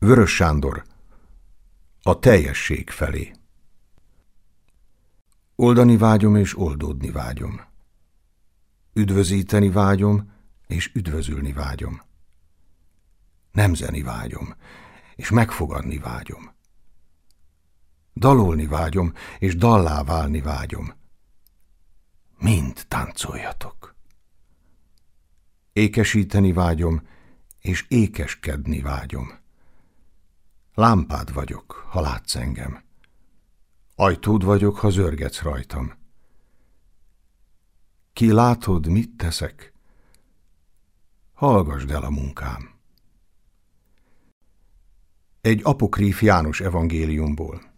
Vörös Sándor, a teljesség felé. Oldani vágyom és oldódni vágyom. Üdvözíteni vágyom és üdvözülni vágyom. Nemzeni vágyom és megfogadni vágyom. Dalolni vágyom és dallá válni vágyom. Mind táncoljatok. Ékesíteni vágyom és ékeskedni vágyom. Lámpád vagyok, ha látsz engem. Ajtód vagyok, ha zörgetsz rajtam. Ki látod, mit teszek? Hallgasd el a munkám. Egy apokríf János evangéliumból.